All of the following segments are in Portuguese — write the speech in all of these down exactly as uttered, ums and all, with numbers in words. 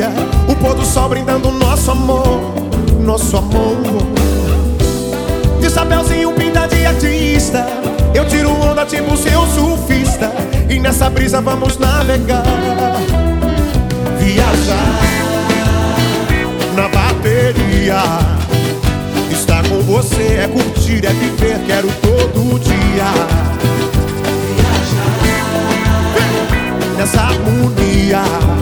alegria, o pôr do sol brindando nosso amor, nosso amor. De chapéuzinho pinta de artista, eu tiro onda tipo seu surfista, e nessa brisa vamos navegar, viajar na bateria. Estar com você é curtir, é viver, quero todo dia viajar nessa harmonia.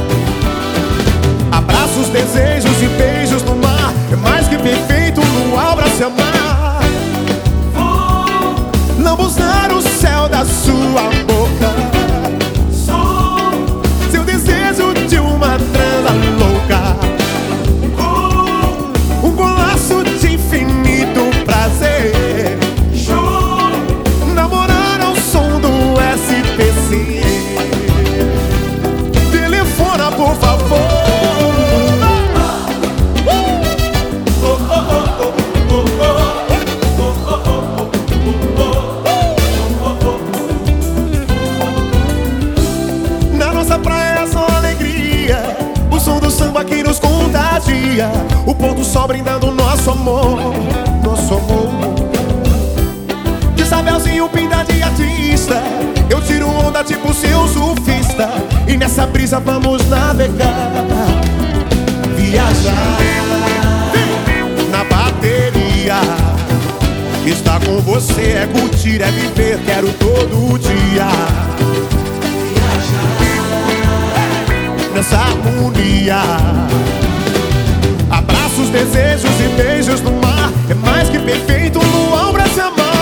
Abraços, desejos e beijos no mar, é mais que perfeito um luau pra se amar. Vou lambuzar o céu da sua boca, sou seu desejo de uma transa louca, um golaço de infinito prazer. Show, namorar ao som do S P C. Telefona, por favor. Na nossa praia é só alegria, o som do samba que nos contagia, o pôr do sol brindando nosso amor, nosso amor. De chapéuzinho pinta de artista, eu tiro onda tipo seu surfista, e nessa brisa vamos navegar, viajar na bateria. Estar com você é curtir, é viver, quero todo dia nessa harmonia. Abraços, desejos e beijos no mar, é mais que perfeito um luau pra se amar.